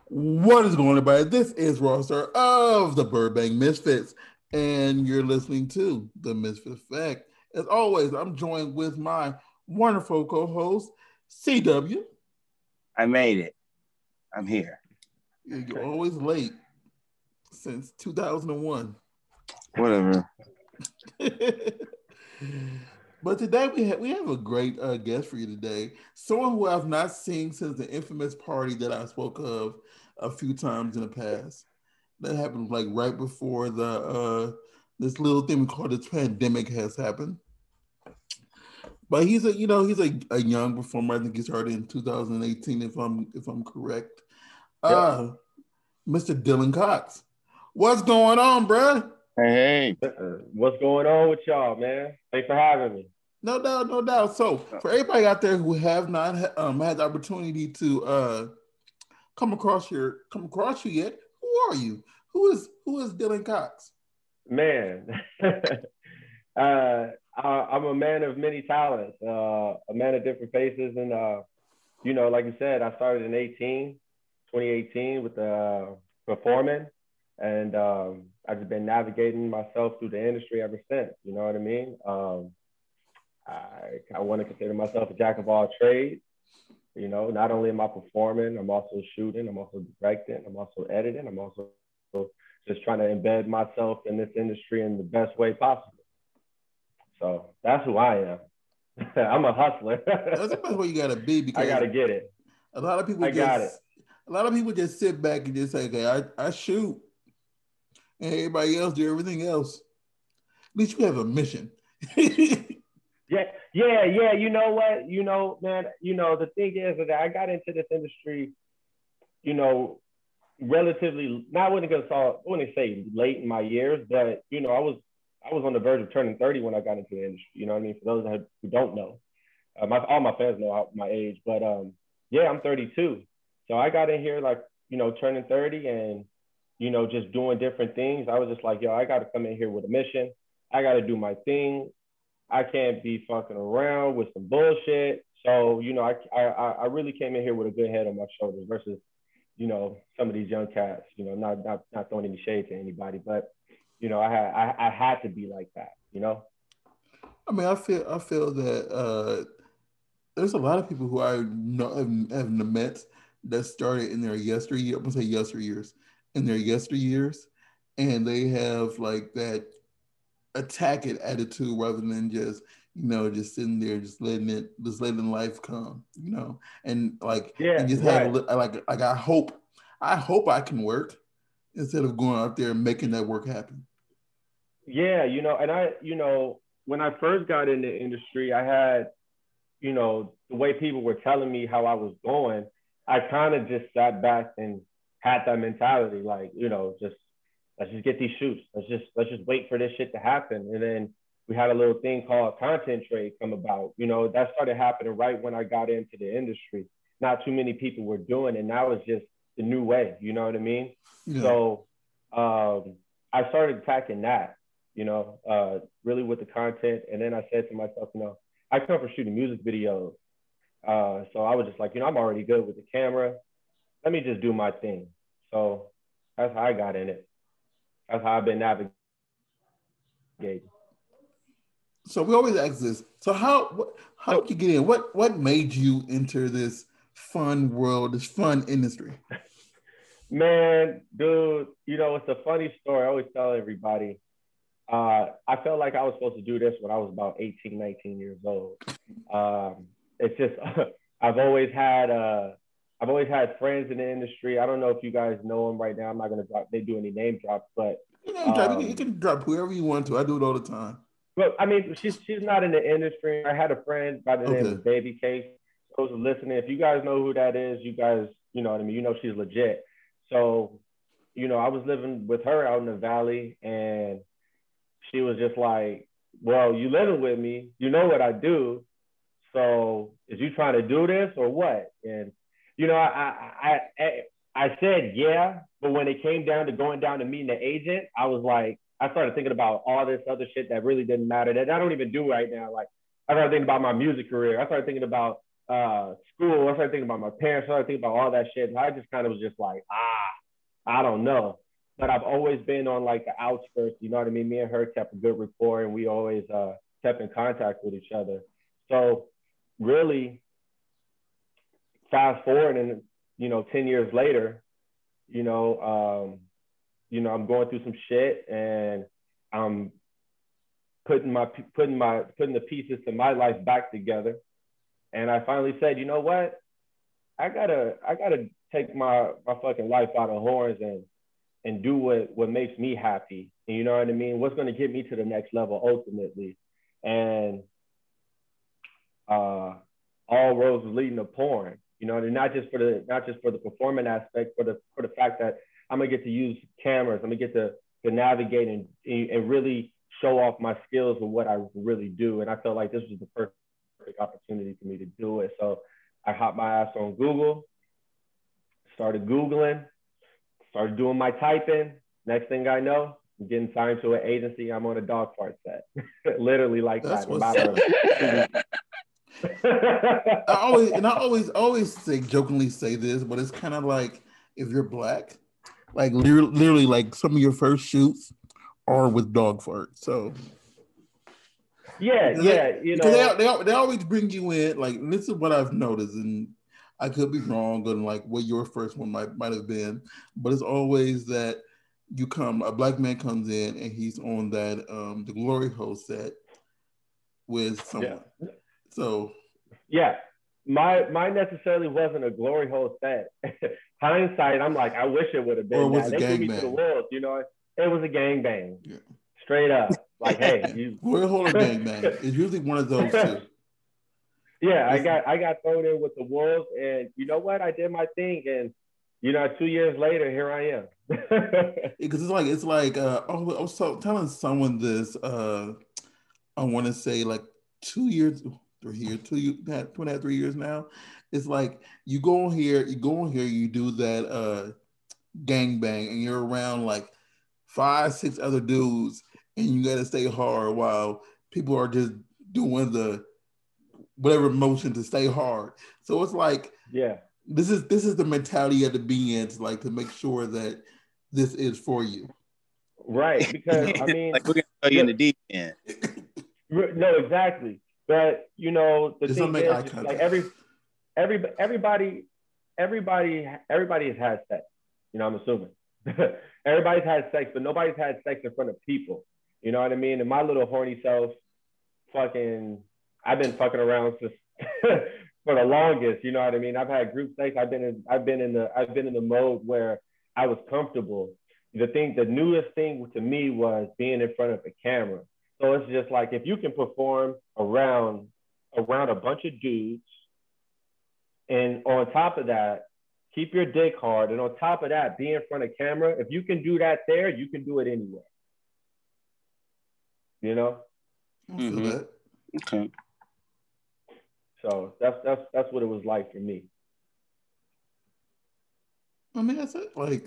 What is going on, everybody? This is Roster of the Burbank Misfits, and you're listening to The Misfit Effect. As always, I'm joined with my wonderful co-host, CW. I made it. I'm here. You're always late since 2001. Whatever. But today we have a great guest for you today. Someone who I've not seen since the infamous party that I spoke of a few times in the past. That happened like right before the this little thing we call this pandemic has happened. But he's a young performer. I think he started in 2018 if I'm correct. Yep. Uh Mr. Dylan Cox. What's going on, bruh? Hey, What's going on with y'all, man? Thanks for having me. No doubt, no doubt. So for everybody out there who have not had the opportunity to come across you yet, who are you? Who is Dylan Cox? Man, I'm a man of many talents, a man of different faces. And, like you said, I started in 2018 with performing. And I've just been navigating myself through the industry ever since. You know what I mean? I want to consider myself a jack of all trades. Not only am I performing, I'm also shooting, I'm also directing, I'm also editing, I'm also just trying to embed myself in this industry in the best way possible. So that's who I am. I'm a hustler. That's the best way you gotta be I because gotta get it. a lot of people I got it. just a lot of people just sit back and just say, okay, I shoot and everybody else do everything else. At least you have a mission. Yeah. You know what? Man, the thing is that I got into this industry, relatively, not I wouldn't say late in my years, but I was on the verge of turning 30 when I got into the industry. You know what I mean? For those who don't know, all my fans know my age, but yeah, I'm 32. So I got in here like, turning 30 and, just doing different things. I was just like, yo, I got to come in here with a mission. I got to do my thing. I can't be fucking around with some bullshit. So, I really came in here with a good head on my shoulders versus, some of these young cats, not throwing any shade to anybody, but, I had to be like that. I mean, I feel that there's a lot of people who I know have met that started in their yesteryear. I'm gonna say yesteryears, in their yesteryears, and they have like that attack it attitude rather than just sitting there, just letting life come, and like Yeah, and just have a right. like I hope I can work instead of going out there and making that work happen. Yeah, and when I first got in the industry, I had, the way people were telling me how I was going, I kind of just sat back and had that mentality, like, just let's just get these shoots. Let's just wait for this shit to happen. And then we had a little thing called content trade come about. That started happening right when I got into the industry. Not too many people were doing it. And that was just the new way. You know what I mean? Yeah. So I started attacking that, really with the content. And then I said to myself, I come from shooting music videos. So I was just like, I'm already good with the camera. Let me just do my thing. So that's how I got in it. That's how I've been navigating. So we always ask this. So how did you get in? What made you enter this fun world, this fun industry? Man, dude, it's a funny story. I always tell everybody. I felt like I was supposed to do this when I was about 18, 19 years old. It's just I've always had friends in the industry. I don't know if you guys know them right now. I'm not gonna do any name drops, but You can drop whoever you want to. I do it all the time. I mean, she's not in the industry. I had a friend by the name Okay. of Baby Case. Those are listening. If you guys know who that is, you guys, you know what I mean. She's legit. So, I was living with her out in the valley, and she was just like, "Well, you living with me. You know what I do. So, is you trying to do this or what?" And I said yeah, but when it came down to going down to meeting the agent, I was like, I started thinking about all this other shit that really didn't matter that I don't even do right now. Like I started thinking about my music career. I started thinking about school. I started thinking about my parents. I started thinking about all that shit. And I just kind of was just like, I don't know. But I've always been on like the outskirts. You know what I mean? Me and her kept a good rapport, and we always kept in contact with each other. So really, fast forward, and 10 years later, you know, I'm going through some shit, and I'm putting the pieces to my life back together. And I finally said, you know what? I gotta take my fucking life by the horns and do what makes me happy. And you know what I mean? What's gonna get me to the next level ultimately? And all roads leading to porn. And not just for the performing aspect, for the fact that I'm gonna get to use cameras. I'm gonna get to navigate and really show off my skills of what I really do. And I felt like this was the perfect opportunity for me to do it. So I hopped my ass on Google, started Googling, started doing my typing. Next thing I know, I'm getting signed to an agency. I'm on a dog fart set. Literally like That's that. I always say jokingly say this, but it's kind of like if you're black, like literally like some of your first shoots are with dog fart. So yeah, because they always bring you in. Like this is what I've noticed, and I could be wrong on like what your first one might have been, but it's always that a black man comes in and he's on that the glory hole set with someone. Yeah. So yeah, mine necessarily wasn't a glory hole set. Hindsight, I'm like, I wish it would have been. Or was that. They threw me to the wolves, It was a gangbang. Yeah. Straight up. Like, hey, glory hole or gangbang. It's usually one of those two. Yeah, I got thrown in with the wolves, and you know what? I did my thing, and 2 years later, here I am. Because it's like I was telling someone this. I want to say like 2 years, 3 years, 2.5, 3 years now. It's like you go on here, you do that gangbang, and you're around like 5, 6 other dudes, and you got to stay hard while people are just doing the whatever motion to stay hard. So it's like, yeah, this is the mentality you have to be in to make sure that this is for you. Right, because I mean, like we're gonna throw you in the deep end. No, exactly. But the just thing is, like everybody has had sex. I'm assuming everybody's had sex, but nobody's had sex in front of people. You know what I mean? And my little horny self, I've been fucking around since for the longest. You know what I mean? I've had group sex. I've been in the mode where I was comfortable. The newest thing to me was being in front of the camera. So it's just like, if you can perform around a bunch of dudes, and on top of that, keep your dick hard, and on top of that, be in front of camera. If you can do that there, you can do it anywhere. I feel that. Okay. So that's what it was like for me. I mean, that's it. Like,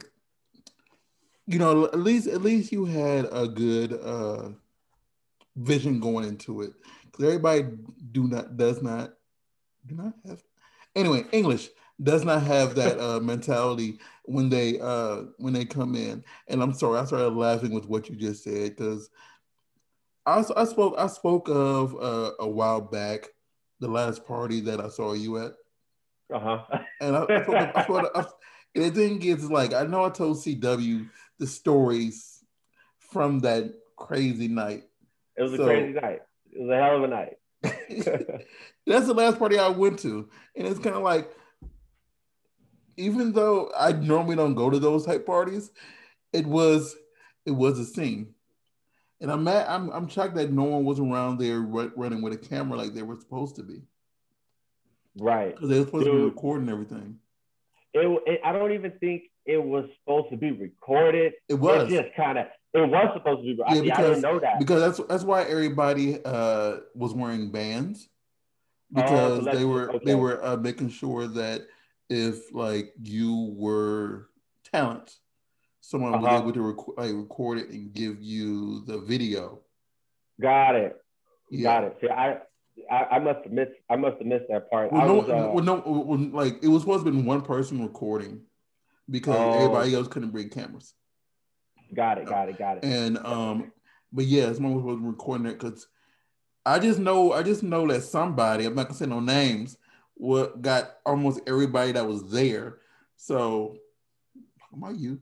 at least you had a good vision going into it, because everybody does not have, anyway, English does not have that mentality when they come in. And I'm sorry, I started laughing with what you just said, because I spoke of a while back, the last party that I saw you at. And and the thing is, like, I know I told CW the stories from that crazy night. It was a crazy night. It was a hell of a night. That's the last party I went to. And it's kind of like, even though I normally don't go to those type parties, it was a scene. And I'm shocked that no one was around there running with a camera like they were supposed to be. Right. Because they were supposed to be recording everything. I don't even think it was supposed to be recorded. It was. It was supposed to be. I didn't know that. Because that's why everybody was wearing bands, because they were making sure that if like you were talent, someone was able to record it and give you the video. Got it. Yeah. Got it. See, I must have missed that part. Well, I no, was like it was supposed to be one person recording because everybody else couldn't bring cameras. Got it. And but yeah, someone was recording it because I just know that somebody, I'm not gonna say no names, what got almost everybody that was there. So how about you?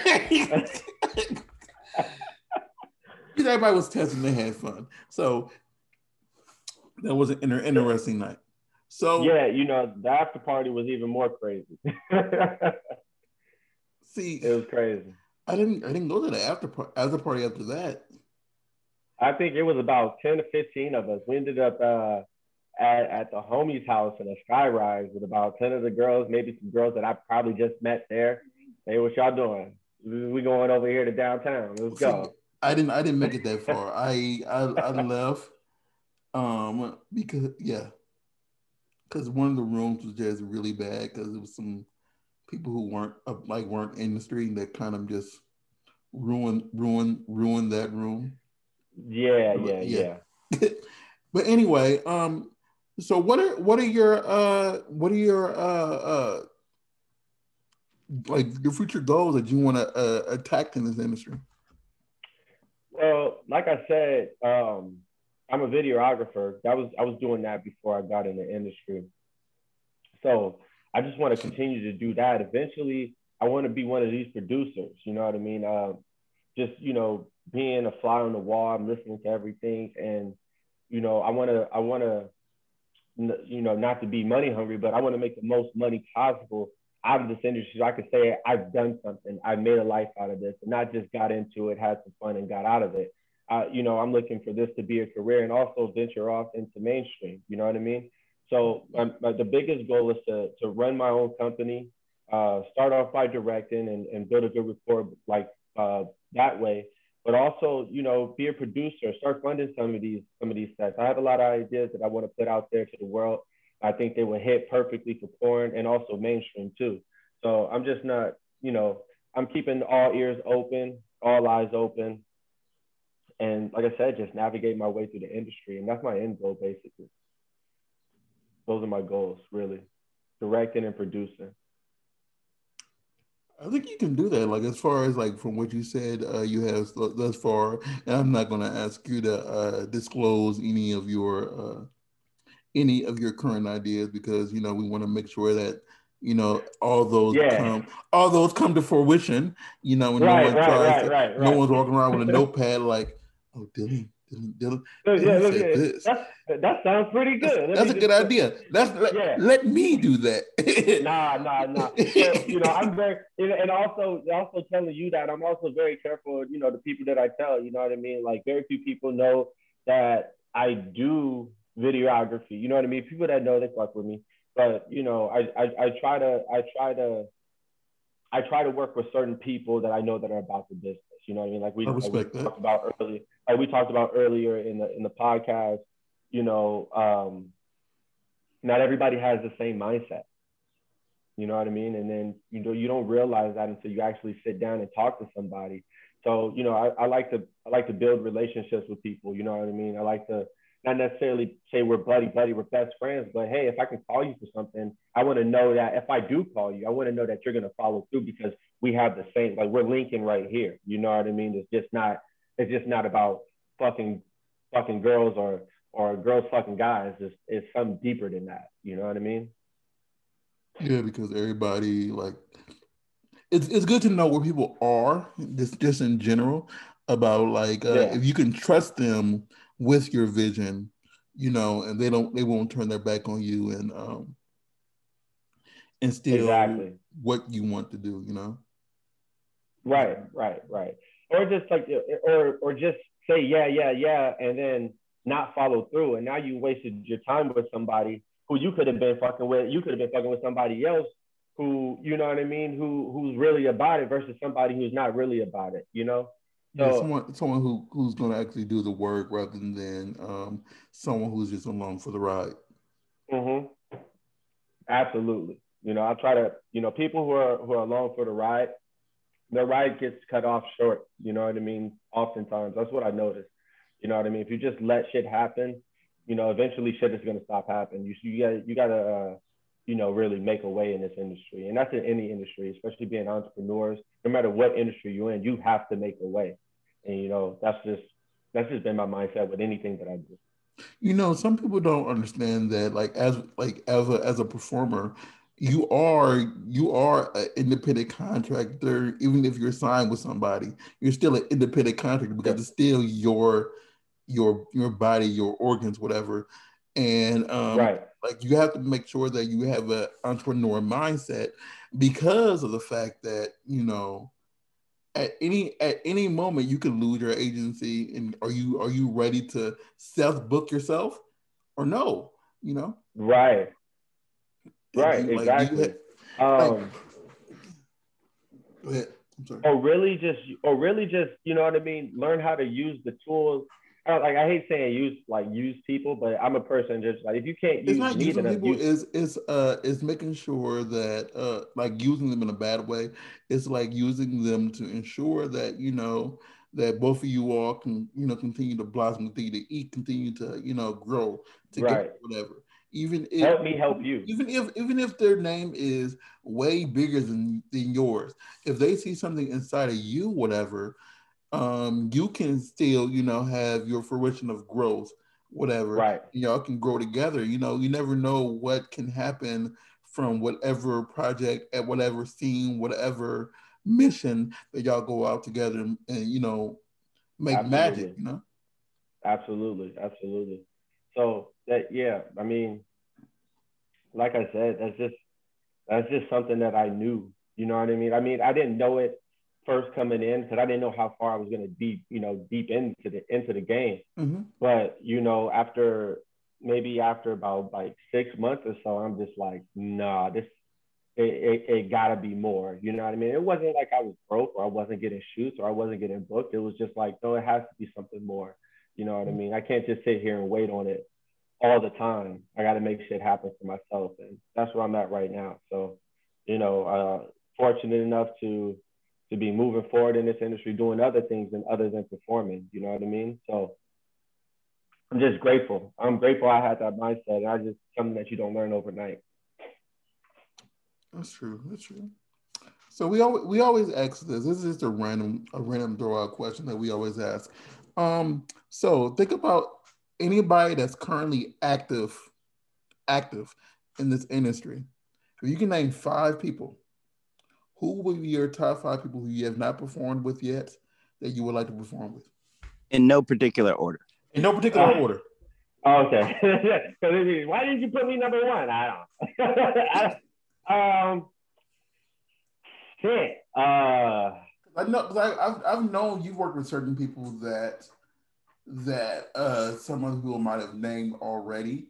Everybody was testing, they had fun. So that was an interesting night. So yeah, the after party was even more crazy. See, it was crazy. I didn't go to the after party after that. I think it was about 10 to 15 of us. We ended up at the homie's house in a skyrise with about 10 of the girls, maybe some girls that I probably just met there. Hey, what y'all doing? We going over here to downtown. Let's go. I didn't make it that far. I left because one of the rooms was just really bad because it was some people who weren't in the street that kind of just ruined that room. Yeah. But anyway, so what are your like your future goals that you want to attack in this industry? Well, like I said, I'm a videographer. I was doing that before I got in the industry. So I just want to continue to do that. Eventually, I want to be one of these producers. You know what I mean? Just being a fly on the wall. I'm listening to everything, and I want to, not to be money hungry, but I want to make the most money possible out of this industry so I could say I've done something. I made a life out of this, and not just got into it, had some fun, and got out of it. I'm looking for this to be a career and also venture off into mainstream. You know what I mean? So the biggest goal is to run my own company, start off by directing and build a good rapport like that way. But also, be a producer, start funding some of these sets. I have a lot of ideas that I want to put out there to the world. I think they would hit perfectly for porn and also mainstream too. So I'm just not, I'm keeping all ears open, all eyes open. And like I said, just navigate my way through the industry. And that's my end goal, basically. Those are my goals, really. Directing and producing. I think you can do that. Like as far as like from what you said, you have thus far, and I'm not going to ask you to disclose any of your current ideas because we want to make sure that all those come to fruition. When no one tries, no one's walking around with a notepad like, oh Dylan said this. That sounds pretty good. That's a good idea. Let me do that. Nah. So, I'm very, and also telling you that I'm also very careful. The people that I tell, you know what I mean. Like very few people know that I do videography. You know what I mean. People that know, they fuck with me. But I try to work with certain people that I know that are about the business. You know what I mean. Like we talked about earlier. Like we talked about earlier in the podcast. Not everybody has the same mindset. You know what I mean? And then, you don't realize that until you actually sit down and talk to somebody. So, I like to build relationships with people. You know what I mean? I like to not necessarily say we're buddy, we're best friends, but hey, if I can call you for something, I want to know that if I do call you, I want to know that you're going to follow through because we have the same, like we're linking right here. You know what I mean? It's just not about fucking girls or girls fucking guys. It's something deeper than that. You know what I mean? Yeah, because everybody it's good to know where people are just in general about if you can trust them with your vision, and they won't turn their back on you and steal what you want to do, Right. Or just or just say yeah, and then not follow through, and now you wasted your time with somebody who you could have been fucking with. You could have been fucking with somebody else who, you know what I mean, who's really about it versus somebody who's not really about it, So, yeah, someone who's going to actually do the work rather than someone who's just along for the ride. Mm-hmm. Absolutely. I try to, people who are along for the ride, their ride gets cut off short. You know what I mean? Oftentimes, that's what I noticed. You know what I mean? If you just let shit happen, You know, eventually shit is gonna stop happening. You gotta you know, really make a way in this industry, and that's in any industry, especially being entrepreneurs. No matter what industry you're in, you have to make a way, and you know, that's just been my mindset with anything that I do. You know, some people don't understand that, as a performer, you are an independent contractor. Even if you're signed with somebody, you're still an independent contractor Yeah. because it's still your body, your organs, whatever. And Right. like you have to make sure that you have an entrepreneur mindset because of the fact that at any moment you could lose your agency. And are you ready to self book yourself or no? You know, Right. do Right. you like do you Exactly. have like Um, go ahead. I'm sorry. or really just, you know what I mean, learn how to use the tools. Like, I hate saying use people, but I'm a person just like, if you can't It's use not me, using then people, use. is making sure that like using them in a bad way. It's like using them to ensure that that both of you all can continue to blossom, continue to eat, continue to grow together, Right. whatever. Even if Help me help you. even if their name is way bigger than yours, if they see something inside of you, whatever, you can still, have your fruition of growth, whatever. Right. Y'all can grow together. You never know what can happen from whatever project, at whatever scene, whatever mission that y'all go out together and make magic. Absolutely. Absolutely. So that, yeah, I mean, like I said, that's just something that I knew. You know what I mean? I mean, I didn't know it first coming in because I didn't know how far I was going to deep into the game. Hmm. But after about like 6 months or so, I'm just like, nah, it gotta be more. You know what I mean? It wasn't like I was broke or I wasn't getting shoots or I wasn't getting booked. It was just like, no, it has to be something more. You know what I mean? I can't just sit here and wait on it all the time. I got to make shit happen for myself, and that's where I'm at right now. So, fortunate enough to be moving forward in this industry, doing other things other than performing. You know what I mean? So I'm just grateful. I'm grateful I had that mindset. And I just something that you don't learn overnight. That's true. That's true. So we always ask this. This is just a random throw out question that we always ask. So think about anybody that's currently active in this industry. If you can name 5 people, who would be your top 5 people who you have not performed with yet that you would like to perform with? In no particular order. In no particular order. Okay. Why didn't you put me number one? I don't. Shit. I know, because I've known you've worked with certain people that some other people might have named already.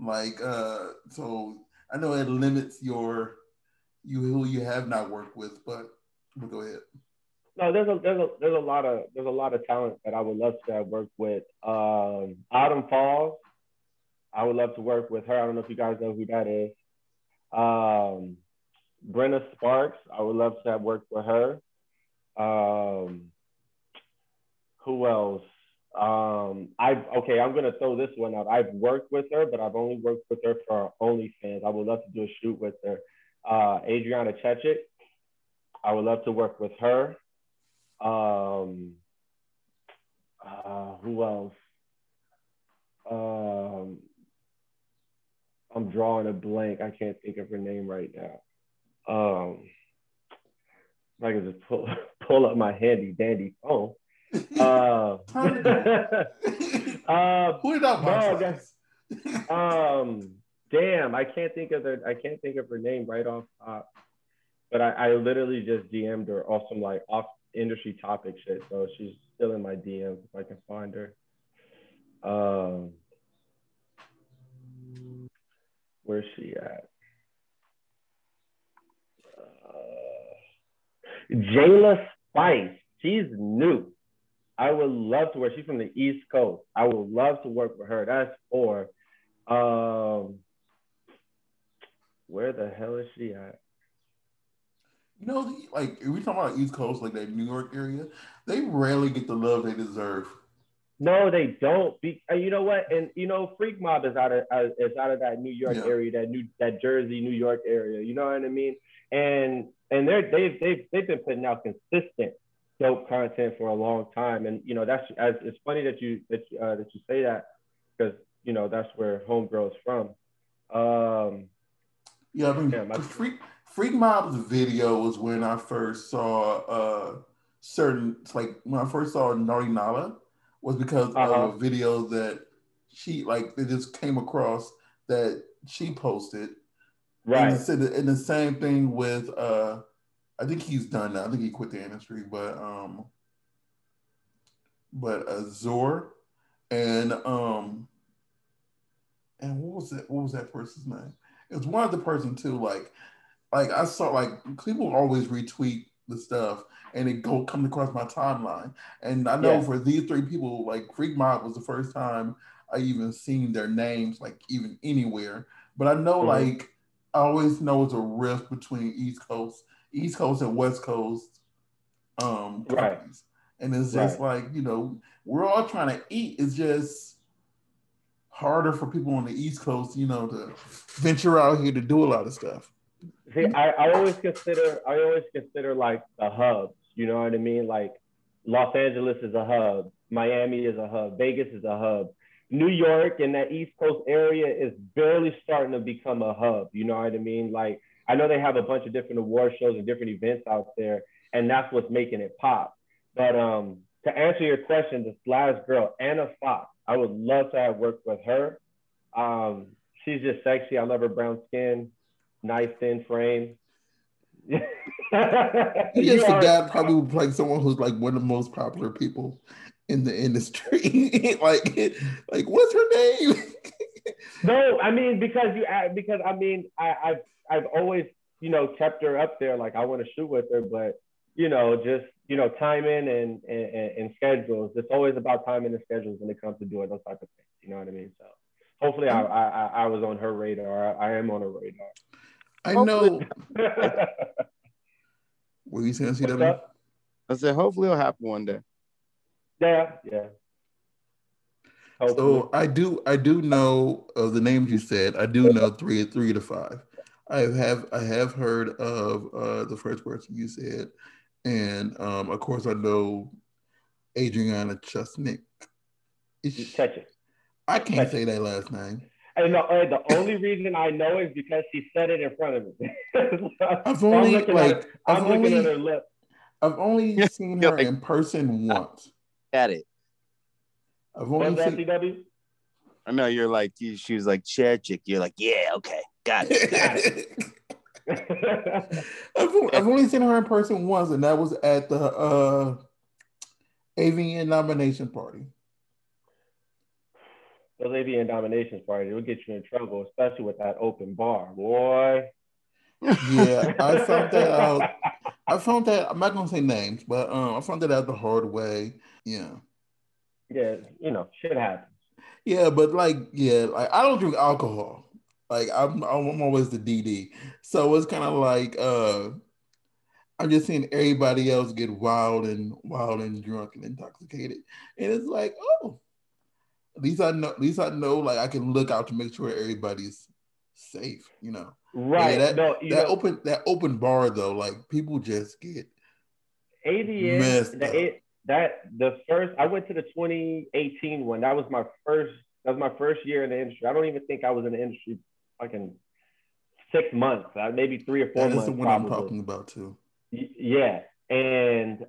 So I know it limits who you have not worked with, but go ahead. No, there's a lot of talent that I would love to have worked with. Autumn Falls, I would love to work with her. I don't know if you guys know who that is. Um, Brenna Sparks, I would love to have worked with her. Um, who else? I'm gonna throw this one out. I've worked with her, but I've only worked with her for OnlyFans. I would love to do a shoot with her. Adriana Chechik, I would love to work with her. Um, who else? Um, I'm drawing a blank. I can't think of her name right now. I can just pull up my handy dandy phone. Time to go. Who did out box no, office? damn, I can't think of her name right off top. But I literally just DM'd her off some like off industry topic shit. So she's still in my DMs if I can find her. Where's she at? Jayla Spice. She's new. I would love to work. She's from the East Coast. I would love to work with her. That's 4. Where the hell is she at? Like if we talk about East Coast, like that New York area, they rarely get the love they deserve. No, they don't. You know what? And you know, Freak Mob is out of that New York Yeah. area, that Jersey, New York area. You know what I mean? And they've been putting out consistent dope content for a long time. And you know, it's funny that you say that because you know that's where Homegirl is from. Um, Yeah, I mean, damn, 'cause Freak Mob's video was when I first saw certain, it's like when I first saw Naughty Nala was because of uh-huh, a video that she like they just came across that she posted, and right, the same thing with I think he's done now. I think he quit the industry, but Zor and what was that person's name? It was one of the person too. Like I saw like people always retweet the stuff and it go come across my timeline. And I know yeah, for these three people, like Freak Mob was the first time I even seen their names like even anywhere. But I know mm-hmm, like I always know it's a rift between East Coast and West Coast right, companies. And it's just right. like, we're all trying to eat. It's just harder for people on the East Coast, to venture out here to do a lot of stuff. See, I always consider like the hubs. You know what I mean? Like Los Angeles is a hub, Miami is a hub, Vegas is a hub. New York and that East Coast area is barely starting to become a hub. You know what I mean? Like I know they have a bunch of different award shows and different events out there, and that's what's making it pop. But to answer your question, this last girl, Anna Fox, I would love to have worked with her. Um, she's just sexy. I love her brown skin, nice thin frame. You You just are forgot probably like someone who's like one of the most popular people in the industry. like what's her name? no. I mean because I mean I've always kept her up there. Like I want to shoot with her, but just timing and schedules. It's always about timing and schedules when it comes to doing those type of things. You know what I mean? So hopefully I was on her radar. I am on her radar. I Hopefully, know. Were you saying What's CW? up? I said, hopefully it'll happen one day. Yeah, yeah. Hopefully. So I do know of the names you said. I do know three to five. I have heard of the first person you said, and of course I know Adriana Chesnick. Touch it. I can't Touch say it. that last name. And the only reason I know is because she said it in front of me. I've So I'm only looking at her. like I'm looking at her lip. I've only seen You're her like, in person I once. got it. I've What's only that, seen. CW? I know you're like, she was like, chair chick. You're like, yeah, okay, got it. Got it. I've only seen her in person once, and that was at the AVN nomination party. Those AVN dominations parties will get you in trouble, especially with that open bar, boy. Yeah, I found that out. I found that I'm not gonna say names, but I found that out the hard way. Yeah, Yeah, shit happens. yeah, but like I don't drink alcohol. Like I'm always the DD, so it's kind of like I'm just seeing everybody else get wild and drunk and intoxicated, and it's like, oh, at least I know like I can look out to make sure everybody's safe. But yeah, Right. that No, that open bar though, like people just get AVN, messed up. the first I went to the 2018 one. That was my first year in the industry. I don't even think I was in the industry fucking 6 months, maybe 3 or 4 That is the months one I'm probably. talking about too. Yeah. And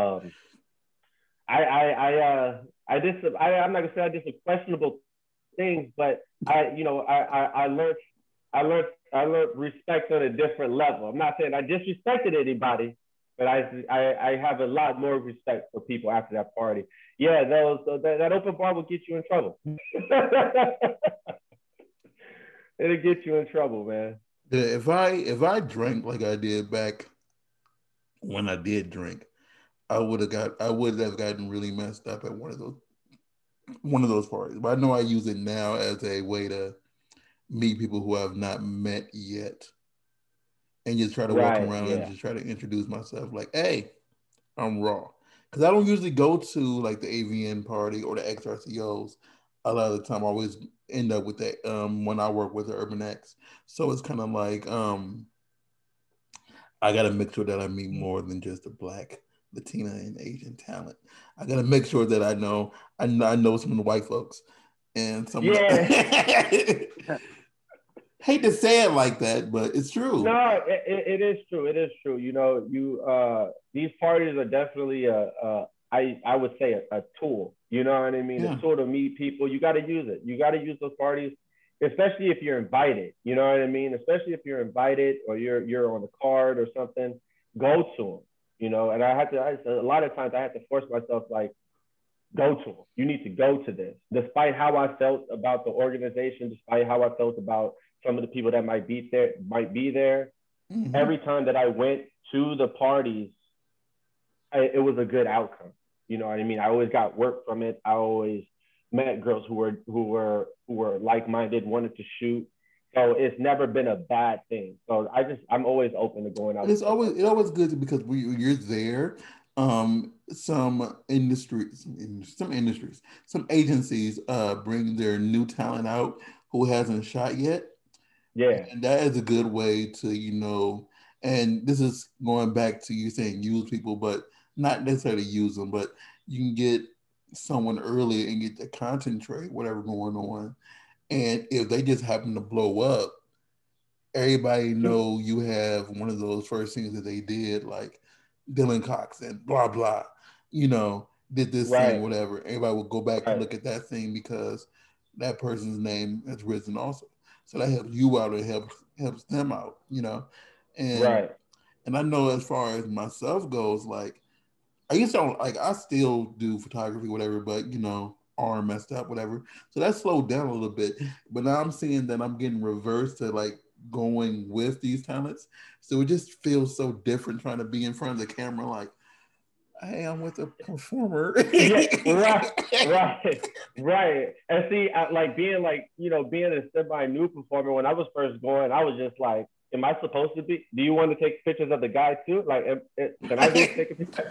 I'm not gonna say I did some questionable things, but I learned respect on a different level. I'm not saying I disrespected anybody, but I have a lot more respect for people after that party. Yeah, that open bar will get you in trouble. It'll get you in trouble, man. Yeah, if I drank like I did back when I did drink, I would have gotten really messed up at one of those parties. But I know I use it now as a way to meet people who I've not met yet, and just try to walk Right? around and Yeah. just try to introduce myself like, hey, I'm Raw. because I don't usually go to like the AVN party or the XRCOs. A lot of the time, I always end up with that when I work with the Urban X. So it's kind of like I got to make sure that I meet more than just a Black, Latina, and Asian talent. I got to make sure that I know some of the white folks and some of the hate to say it like that, but it's true. No, it is true. It is true. You know, these parties are definitely I would say a tool. You know what I mean? Yeah. A tool to meet people. You got to use it. You got to use those parties, especially if you're invited. You know what I mean? Especially if you're invited or you're on the card or something. Go to them. You know, and a lot of times I have to force myself like, go to them. You need to go to this. Despite how I felt about the organization, despite how I felt about some of the people that might be there. Mm-hmm. Every time that I went to the parties, it was a good outcome. You know what I mean? I always got work from it. I always met girls who were like-minded, wanted to shoot. So it's never been a bad thing. So I'm always open to going out. It's always good because you're there. Some agencies bring their new talent out who hasn't shot yet. Yeah. And that is a good way to, you know, and this is going back to you saying use people, but not necessarily use them, but you can get someone early and get to concentrate whatever going on. And if they just happen to blow up, everybody know you have one of those first things that they did, like Dylan Cox and blah, blah, you know, did this thing, whatever. Everybody will go back and look at that thing because that person's name has risen also. So that helps you out and helps them out, you know? And and I know as far as myself goes, like I still do photography, whatever, but you know, arm messed up, whatever. So that slowed down a little bit. But now I'm seeing that I'm getting reversed to like going with these talents. So it just feels so different trying to be in front of the camera, like, hey, I'm with a performer. Right. And see, being a semi-new performer, when I was first going, I was just like, am I supposed to be? Do you want to take pictures of the guy too? Like, can I just take a picture?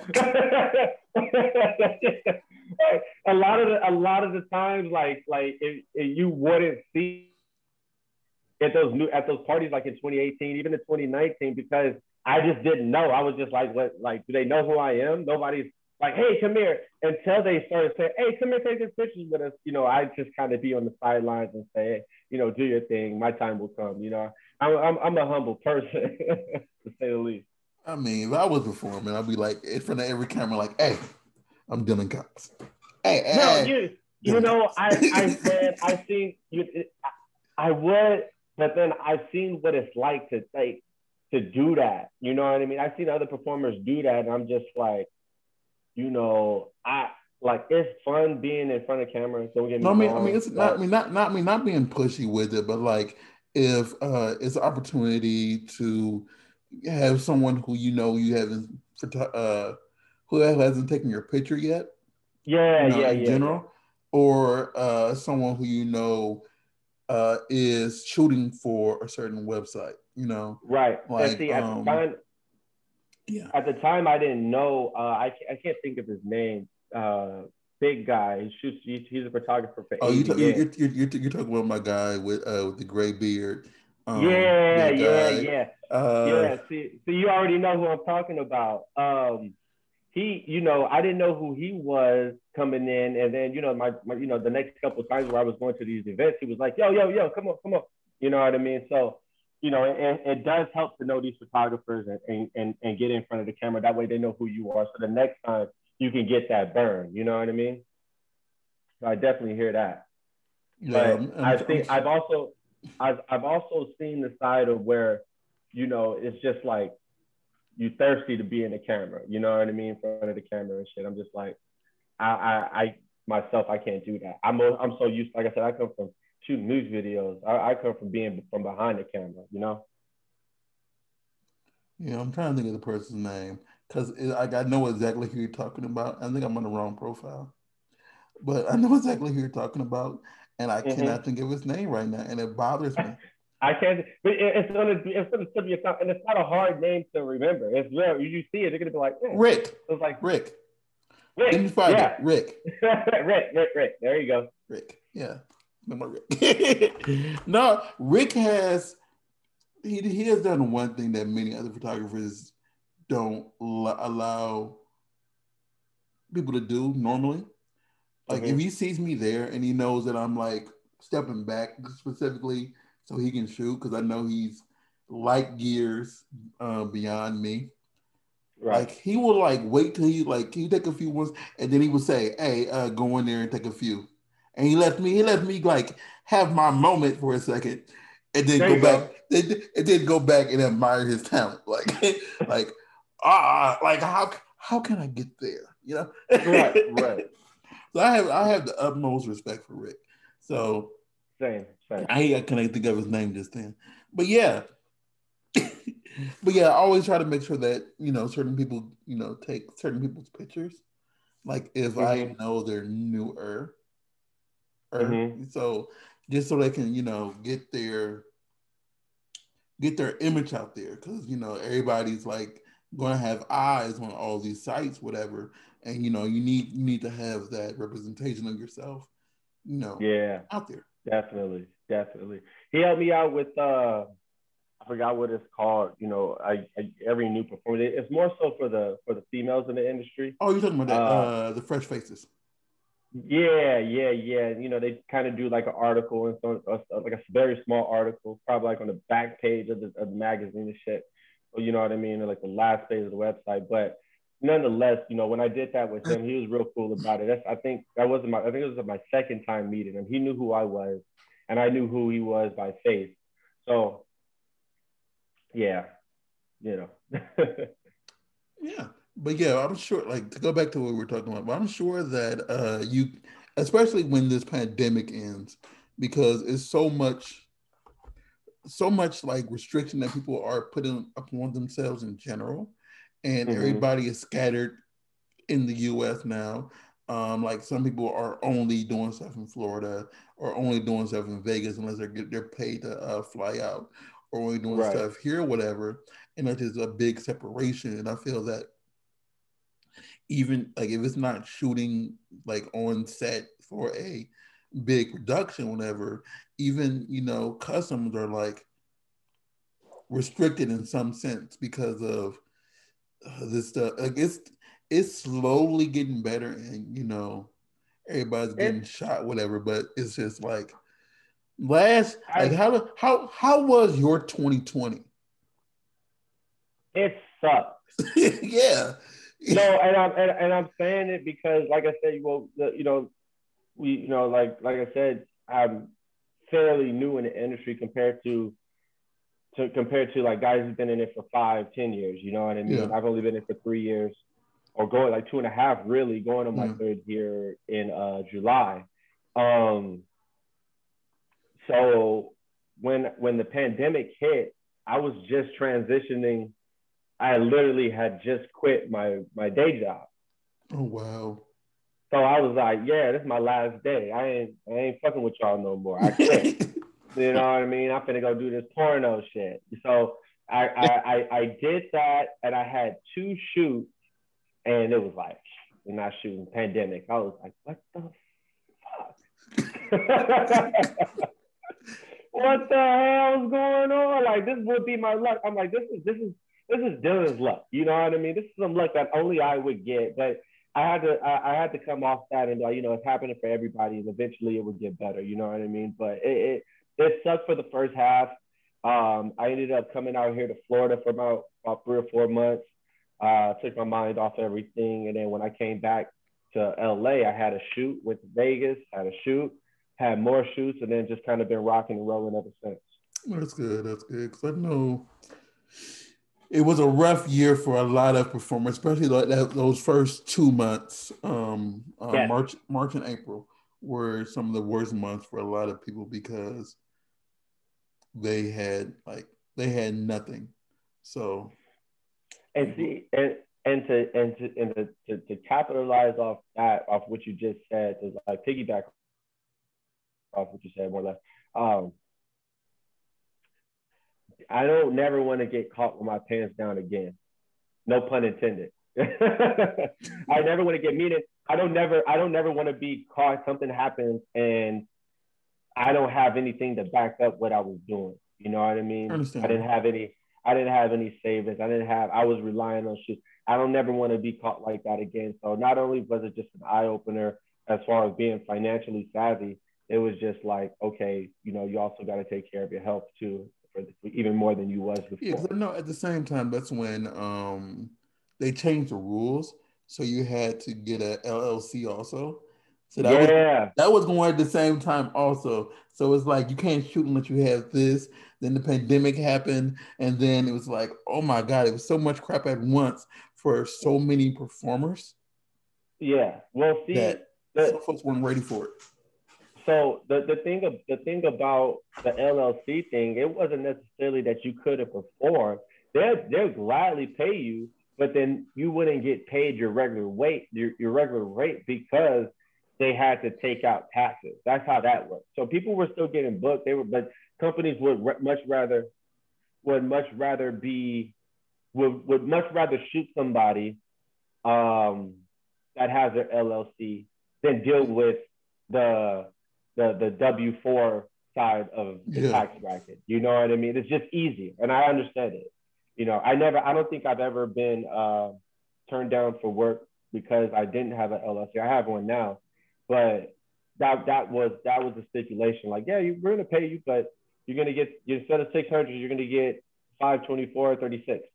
a lot of the times, if you wouldn't see at those parties, like in 2018, even in 2019, because I just didn't know. I was just like, what? Like, do they know who I am? Nobody's like, hey, come here. Until they started saying, hey, come here, take this pictures with us. You know, I just kind of be on the sidelines and say, hey, you know, do your thing. My time will come. You know, I'm a humble person, to say the least. I mean, if I was performing, I'd be like in front of every camera, like, hey, I'm Dylan Cox. Hey, you know, I seen you. I would, but then I've seen what it's like to do that. You know what I mean? I've seen other performers do that, and I'm just like, you know, it's fun being in front of camera. Don't get me wrong. I mean, it's not being pushy with it, but like if it's an opportunity to have someone who you know you haven't who hasn't taken your picture yet. In general, or someone who you know is shooting for a certain website, you know, right? Like, see, at the time, I didn't know. I can't think of his name. Big guy. He's a photographer for. You're talking about my guy with the gray beard. Yeah. See, you already know who I'm talking about. He, you know, I didn't know who he was coming in, and then, you know, my you know, the next couple of times where I was going to these events, he was like, yo, come on, you know what I mean? So, you know, it does help to know these photographers and get in front of the camera. That way they know who you are. So the next time you can get that burn, you know what I mean? So I definitely hear that. Yeah, but I've also seen the side of where, you know, it's just like, you thirsty to be in the camera, you know what I mean? In front of the camera and shit. I'm just like, I myself, I can't do that. I'm so used, like I said, I come from shooting news videos. I come from being from behind the camera, you know? Yeah, I'm trying to think of the person's name because I know exactly who you're talking about. I think I'm on the wrong profile, but I know exactly who you're talking about, and I cannot think of his name right now, and it bothers me. I can't, but it's gonna be a song, and it's not a hard name to remember. It's real. You see it, they're gonna be like, Rick. It's like Rick. Rick. Let me find it. Yeah. Rick. Rick. There you go. Rick. Yeah. No more Rick. No, Rick has he has done one thing that many other photographers don't allow people to do normally. Like if he sees me there and he knows that I'm like stepping back specifically so he can shoot, because I know he's light years beyond me. Right. Like he will like wait till he take a few ones and then he would say, "Hey, go in there and take a few," and he left me like have my moment for a second, and then There go you back, go. then go back and admire his talent. Like like like how can I get there? You know? Right. So I have the utmost respect for Rick. So Same. I couldn't think of his name just then, but yeah. But yeah, I always try to make sure that certain people take certain people's pictures. Like if I know they're newer, so just so they can get their image out there, because everybody's like going to have eyes on all these sites, whatever, and you need to have that representation of yourself, Yeah. out there. Definitely. He helped me out with I forgot what it's called. I every new performance. It's more so for the females in the industry. Oh, you're talking about that the Fresh Faces. Yeah. They kind of do like an article and so like a very small article, probably like on the back page of the magazine and shit. Or, you know what I mean? Or like the last page of the website. But nonetheless, when I did that with him, he was real cool about it. I think it was my second time meeting him. He knew who I was, and I knew who he was by face. So yeah, you know. Yeah, but yeah, I'm sure. Like to go back to what we were talking about, but I'm sure that especially when this pandemic ends, because it's so much like restriction that people are putting upon themselves in general, and everybody is scattered in the U.S. now. Like some people are only doing stuff in Florida or only doing stuff in Vegas unless they're paid to fly out, or only doing stuff here, or whatever. And that is a big separation. And I feel that even like if it's not shooting like on set for a big production, whatever, even customs are like restricted in some sense because of this stuff. Like it's slowly getting better, and everybody's getting shot, whatever. But it's just like how was your 2020? It sucked. Yeah. No, and I'm saying it because, like I said, like I said, I'm fairly new in the industry compared to like guys who've been in it for 5-10 years. You know what I mean? Yeah. I've only been in it for 3 years, or going like 2.5, really, going on my third year in July. So when the pandemic hit, I was just transitioning. I literally had just quit my day job. Oh wow. So I was like, yeah, this is my last day. I ain't fucking with y'all no more. I quit. You know what I mean? I'm finna go do this porno shit. So I did that, and I had 2 shoots, and it was like, we're not shooting, pandemic. I was like, what the fuck? What the hell's going on? Like, this would be my luck. I'm like, this is Dylan's luck. You know what I mean? This is some luck that only I would get. But I had to come off that and like, it's happening for everybody, and eventually it would get better. You know what I mean? But it sucked for the first half. I ended up coming out here to Florida for about 3 or 4 months. Took my mind off everything, and then when I came back to LA, I had a shoot with Vegas, had more shoots, and then just kind of been rocking and rolling ever since. That's good. Because I know it was a rough year for a lot of performers, especially like those first 2 months. March and April were some of the worst months for a lot of people because they had nothing. So, and see, and to capitalize off what you just said, to like piggyback off what you said more or less. I don't never want to get caught with my pants down again. No pun intended. I never want to get meaning. I don't never want to be caught. Something happens and I don't have anything to back up what I was doing. You know what I mean? Understand. I didn't have any savings. I was relying on shit. I don't never want to be caught like that again. So not only was it just an eye opener as far as being financially savvy, it was just like, okay, you know, you also got to take care of your health too, even more than you was before. Yeah, because I know at the same time that's when they changed the rules, so you had to get a LLC also. So that was going at the same time also. So it's like you can't shoot unless you have this. Then the pandemic happened, and then it was like, oh my God, it was so much crap at once for so many performers. Yeah, well, see, that some folks weren't ready for it. So the thing about the LLC thing, it wasn't necessarily that you couldn't perform. They'll gladly pay you, but then you wouldn't get paid your regular rate because they had to take out taxes. That's how that worked. So people were still getting booked. But companies would much rather shoot somebody that has their LLC than deal with the W-4 side of the tax bracket. You know what I mean? It's just easier, and I understand it. You know, I don't think I've ever been turned down for work because I didn't have an LLC. I have one now, but that was the stipulation. Like, yeah, we're gonna pay you, but you're gonna get, instead of 600, you're gonna get 524 36.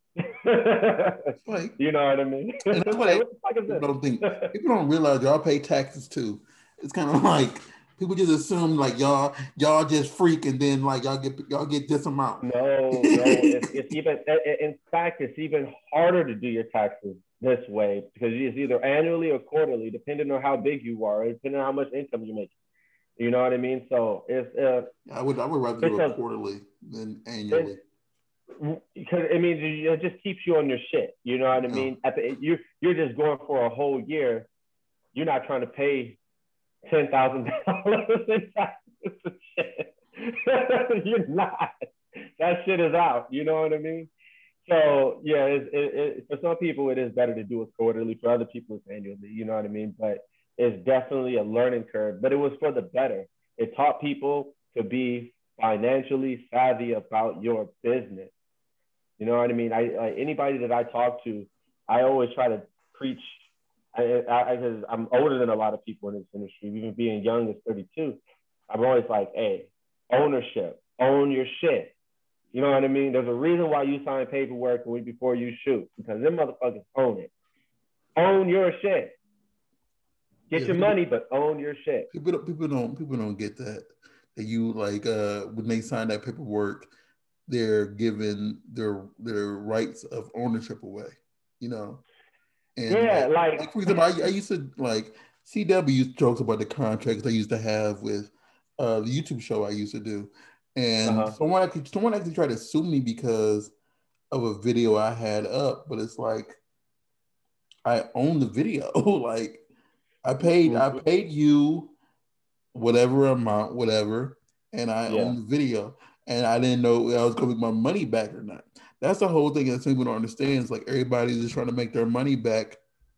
Like, you know what I mean? What the fuck is this? People don't realize y'all pay taxes too. It's kind of like people just assume like y'all just freak and then like y'all get this amount. No, it's even, in fact, it's even harder to do your taxes this way because it's either annually or quarterly, depending on how big you are, depending on how much income you make. You know what I mean? So it's I would rather do it quarterly than annually. Because I mean, it just keeps you on your shit. You know what I mean? You're just going for a whole year. You're not trying to pay $10,000 in taxes. You're not. That shit is out. You know what I mean? So yeah, for some people it is better to do it quarterly. For other people it's annually. You know what I mean? But it's definitely a learning curve. But it was for the better. It taught people to be financially savvy about your business. You know what I mean? Anybody that I talk to, I always try to preach. Because I'm older than a lot of people in this industry, even being young as 32. I'm always like, hey, ownership, own your shit. You know what I mean? There's a reason why you sign paperwork a week before you shoot, because them motherfuckers own it. Own your shit. Get your money, but own your shit. People don't get that. That you like when they sign that paperwork, they're giving their rights of ownership away. You know. And yeah, like for example, I used to like CW jokes about the contracts I used to have with the YouTube show I used to do, and someone actually tried to sue me because of a video I had up, but it's like I own the video. Like I paid you whatever amount, whatever, and I own the video, and I didn't know I was going to get my money back or not. That's the whole thing that some people don't understand. It's like everybody's just trying to make their money back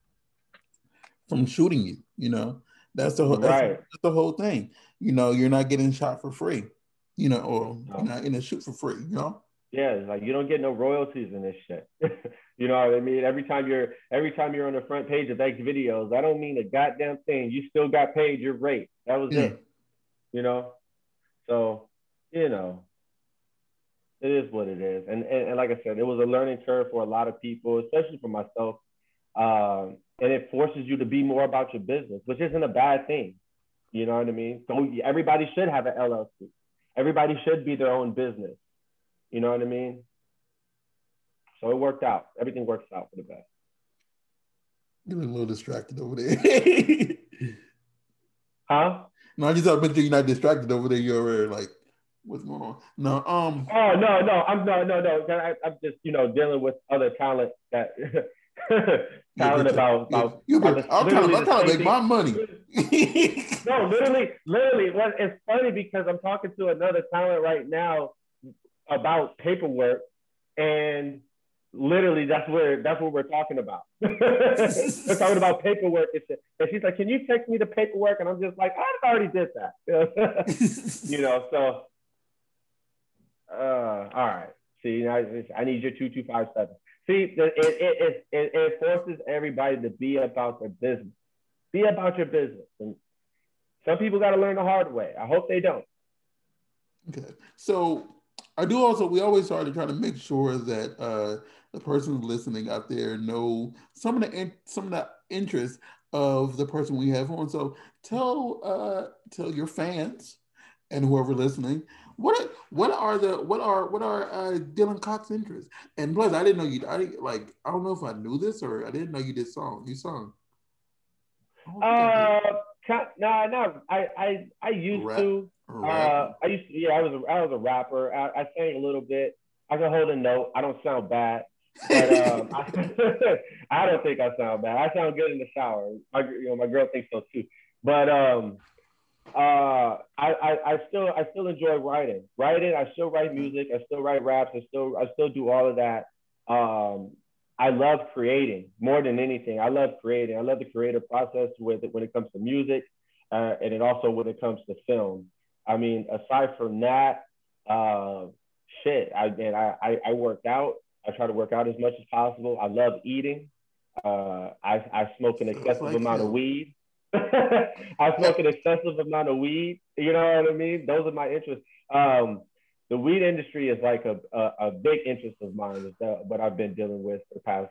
from shooting you. You know, that's the whole that's the whole thing. You know, you're not getting shot for free. You know, or you're not in a shoot for free. You know. Yeah, it's like you don't get no royalties in this shit. You know what I mean? Every time you're on the front page of X videos, I don't mean a goddamn thing. You still got paid your rate. That was it. You know, so you know. It is what it is. And like I said, it was a learning curve for a lot of people, especially for myself. And it forces you to be more about your business, which isn't a bad thing. You know what I mean? So everybody should have an LLC. Everybody should be their own business. You know what I mean? So it worked out. Everything works out for the best. You're a little distracted over there. Huh? No, I just thought make sure you're not distracted over there. You're like, what's going on? No. Oh no. I'm just dealing with other talent that talent about. I'm trying to make my money. No, literally. Well, it's funny because I'm talking to another talent right now about paperwork, and literally, that's what we're talking about. We're talking about paperwork. And she's like, "Can you text me the paperwork?" And I'm just like, "I already did that." So all right. See, I need your 2257. See, it forces everybody to be about their business. Be about your business. And some people got to learn the hard way. I hope they don't. Okay. So we always try to make sure that the person listening out there know some of the interests of the person we have on. So tell your fans and whoever listening what are Dylan Cox's interests. And plus, I didn't know you. I don't know if I knew this or I didn't know you did song. You sung. No. I used to. I used to. Yeah, I was a rapper. I sang a little bit. I can hold a note. I don't sound bad, but I don't think I sound bad. I sound good in the shower. My girl thinks so too. But I still enjoy writing. I still write music. I still write raps. I still do all of that. I love creating more than anything. I love creating. I love the creative process when it comes to music, and it also when it comes to film. I mean, aside from that, shit. I work out. I try to work out as much as possible. I love eating. I smoke an excessive amount of weed. I smoke an excessive amount of weed. You know what I mean? Those are my interests. The weed industry is like a big interest of mine. Is what I've been dealing with for the past.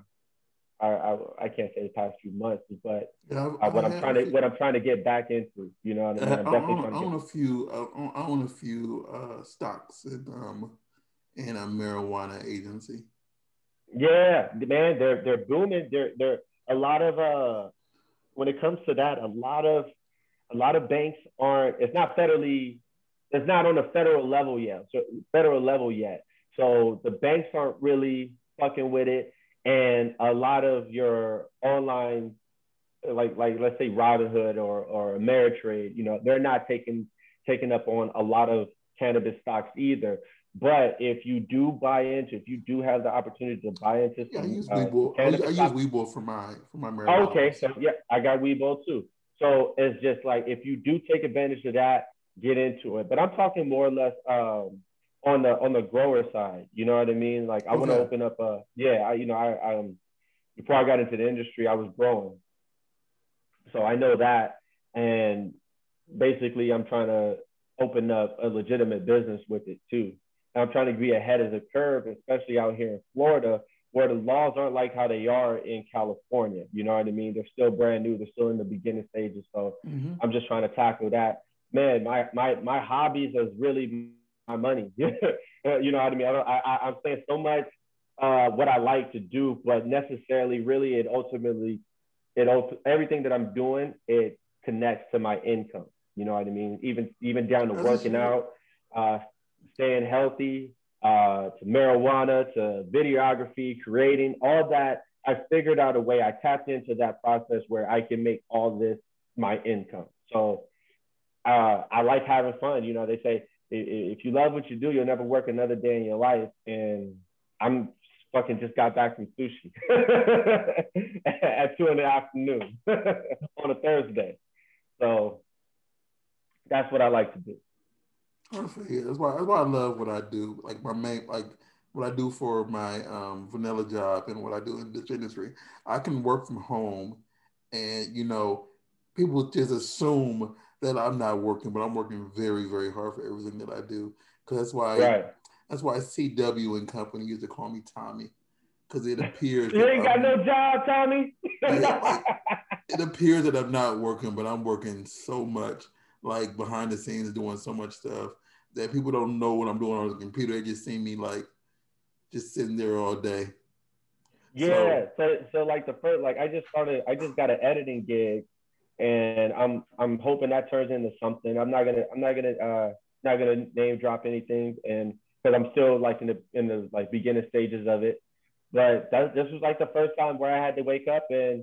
I can't say the past few months, but what I'm trying to get back into. You know what I mean? I'm definitely trying to. I own a few stocks in a marijuana agency. Yeah, man, they're booming. They're a lot of when it comes to that, a lot of banks aren't. It's not on the federal level yet. So the banks aren't really fucking with it, and a lot of your online, like let's say Robinhood or Ameritrade, they're not taking up on a lot of cannabis stocks either. But if you do have the opportunity to buy into some, I use Webull for my marijuana. Okay, so yeah, I got Webull too. So it's just like if you do take advantage of that, get into it. But I'm talking more or less on the grower side. You know what I mean? Like I want to open up I before I got into the industry, I was growing, so I know that, and basically I'm trying to open up a legitimate business with it too. I'm trying to be ahead of the curve, especially out here in Florida, where the laws aren't like how they are in California. You know what I mean? They're still brand new. They're still in the beginning stages. So I'm just trying to tackle that. Man, my hobbies is really my money. You know what I mean? I'm saying so much what I like to do, but necessarily, really, everything that I'm doing, it connects to my income. You know what I mean? Even down to working out, staying healthy, to marijuana, to videography, creating, all that. I figured out a way. I tapped into that process where I can make all this my income. So I like having fun. They say if you love what you do, you'll never work another day in your life. And I'm fucking just got back from sushi at 2 p.m. on a Thursday. So that's what I like to do. Yeah, that's why I love what I do. Like what I do for my vanilla job and what I do in this industry. I can work from home, and people just assume that I'm not working, but I'm working very, very hard for everything that I do. Because that's why CW and company used to call me Tommy, because it appears you ain't got no job, Tommy. It appears that I'm not working, but I'm working so much, like behind the scenes, doing so much stuff that people don't know what I'm doing on the computer. They just see me like just sitting there all day. Yeah. So like the first, like I just got an editing gig, and I'm hoping that turns into something. I'm not gonna name drop anything, and because I'm still like in the like beginning stages of it. But this was like the first time where I had to wake up and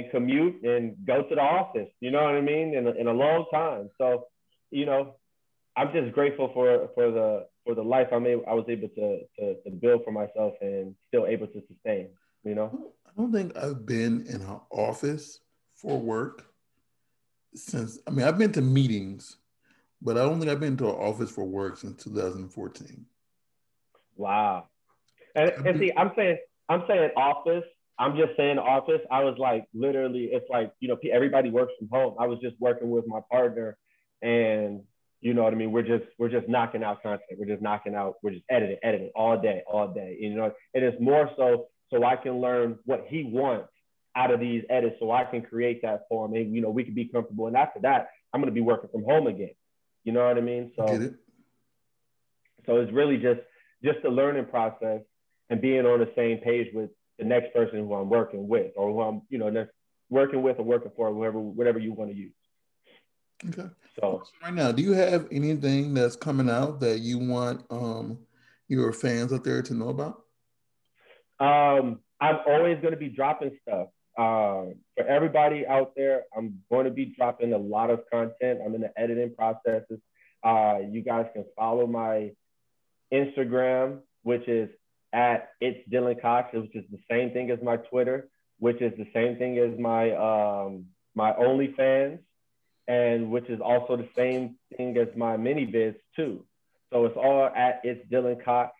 commute and go to the office. You know what I mean? In a long time. So, I'm just grateful for the life I was able to build for myself and still able to sustain. You know. I don't think I've been in an office for work since. I mean, I've been to meetings, but I don't think I've been to an office for work since 2014. Wow. And see, I'm saying office. I'm just saying office. I was like literally, it's like everybody works from home. I was just working with my partner, and you know what I mean. We're just knocking out content. We're just knocking out. We're just editing all day, all day. You know, and it's more so I can learn what he wants out of these edits, so I can create that for him, and we can be comfortable. And after that, I'm gonna be working from home again. You know what I mean? Get it? So it's really just a learning process and being on the same page with the next person who I'm working with, or who I'm, working with or working for, whatever you want to use. Okay. So right now, do you have anything that's coming out that you want your fans out there to know about? I'm always going to be dropping stuff. For everybody out there, I'm going to be dropping a lot of content. I'm in the editing processes. You guys can follow my Instagram, which is at It's Dylan Cox, which is the same thing as my Twitter, which is the same thing as my my OnlyFans, and which is also the same thing as my mini vids too. So it's all at It's Dylan Cox.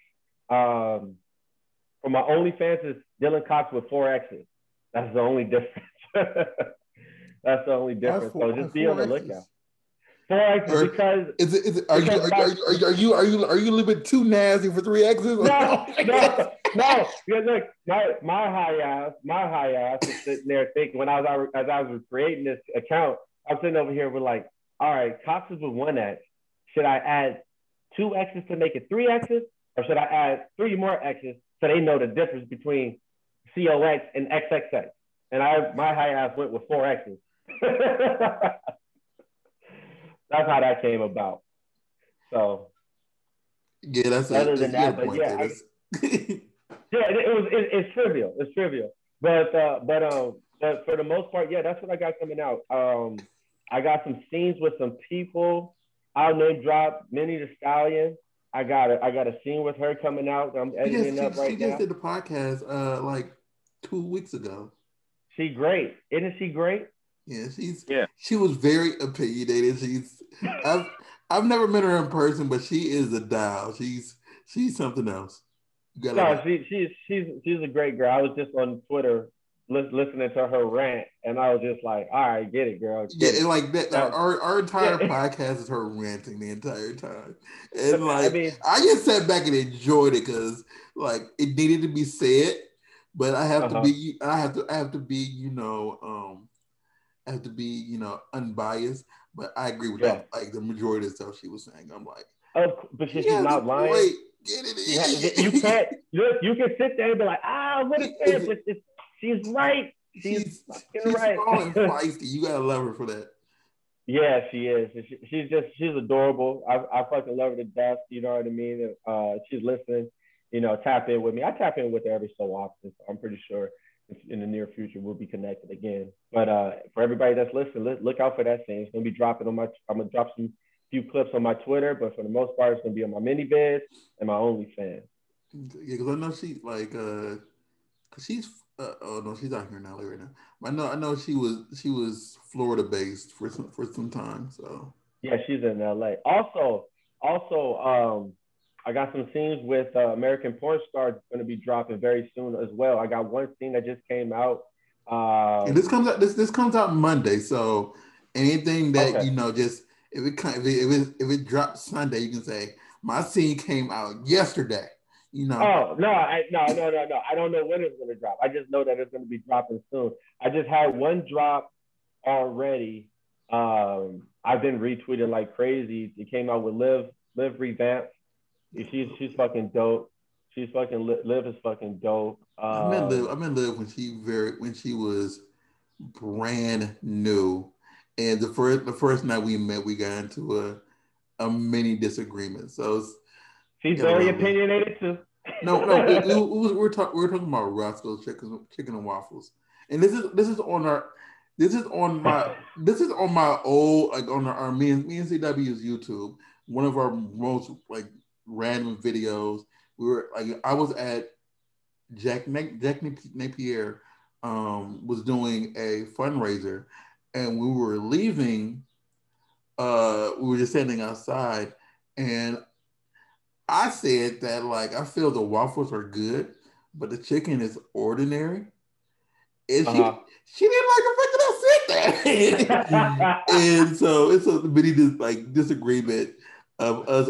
For my OnlyFans, it's Dylan Cox with 4 X's. That's the only difference. That's the only difference. So just be on the lookout. 4 X's because are you a little bit too nasty for 3 X's? No. Because look, my high ass is sitting there thinking as I was creating this account, I'm sitting over here with like, all right, Cox is with 1 X. Should I add 2 X's to make it 3 X's, or should I add 3 more X's so they know the difference between COX and XXX? And my high ass went with 4 X's. That's how that came about. So yeah, that's other than that, but yeah, it's trivial. It's trivial, but for the most part, yeah, that's what I got coming out. I got some scenes with some people. I'll name drop Minnie the Stallion. I got a scene with her coming out that I'm editing up right now. She just did the podcast like 2 weeks ago. She great, isn't she great? Yeah, she was very opinionated. I've never met her in person, but she is a dial. She's something else. She's a great girl. I was just on Twitter listening to her rant, and I was just like, all right, get it, girl. And like that, our entire podcast is her ranting the entire time, and like I just sat back and enjoyed it because like it needed to be said, but I have to be unbiased. But I agree with that. Like the majority of the stuff she was saying, I'm like, because she's not lying. Wait, get it in. You can't. You can sit there and be like, what is this? She's right. She's right. She's feisty. You gotta love her for that. Yeah, she is. She's adorable. I fucking love her to death. You know what I mean? She's listening. Tap in with me. I tap in with her every so often. So I'm pretty sure in the near future we'll be connected again. But for everybody that's listening, look out for that thing. It's gonna be dropping on I'm gonna drop some few clips on my Twitter, but for the most part, it's gonna be on my mini vids and my OnlyFans. Yeah, because I know she like cause she's oh no, she's out here in LA right now. I know she was Florida based for some time. So yeah, she's in LA. Also, I got some scenes with American Porn Star going to be dropping very soon as well. I got one scene that just came out. And this comes out Monday. So anything that just if it drops Sunday, you can say my scene came out yesterday. Oh no! I don't know when it's going to drop. I just know that it's going to be dropping soon. I just had one drop already. I've been retweeting like crazy. It came out with Liv Revamp. She's fucking dope. Liv is fucking dope. I met Liv when she was brand new, and the first night we met, we got into a mini disagreement. So she's very opinionated too. No, we're talking about Roscoe's chicken and waffles, and this is on my old, like on our me and CW's YouTube. one of our most like random videos. We were like, I was at Jack Napier was doing a fundraiser, and we were leaving. We were just standing outside, and I said that like I feel the waffles are good, but the chicken is ordinary. And she didn't like the fact that I said that. And so it's a mini disagreement of us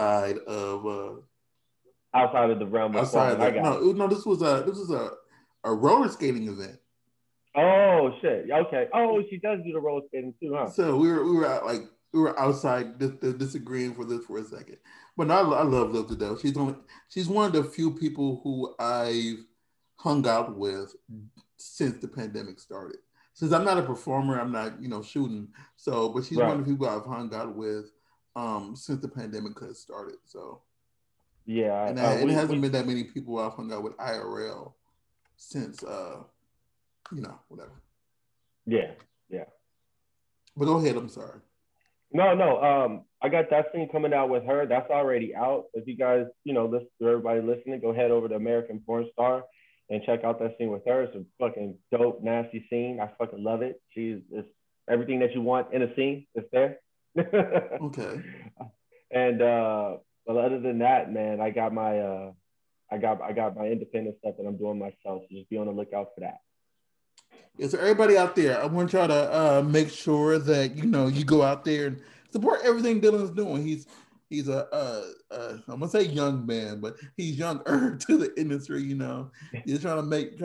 outside of the realm of fun. This was a roller skating event. Oh shit! Okay. Oh, she does do the roller skating too, huh? So we were outside disagreeing for a second. But no, I love Liv to death. She's one of the few people who I've hung out with since the pandemic started. Since I'm not a performer, I'm not shooting. So, but she's one of the people I've hung out with since the pandemic has started. So yeah, and it hasn't been that many people I've hung out with IRL since whatever. Yeah. But go ahead. I'm sorry. No. I got that scene coming out with her. That's already out. If you guys, listen to everybody listening, go head over to American Porn Star and check out that scene with her. It's a fucking dope, nasty scene. I fucking love it. It's everything that you want in a scene. It's there. Okay. And but other than that, man, I got my independent stuff that I'm doing myself. So just be on the lookout for that. Yeah, so everybody out there, I want y'all to make sure that you go out there and support everything Dylan's doing. He's a I'm gonna say young man, but he's younger to the industry. He's trying to make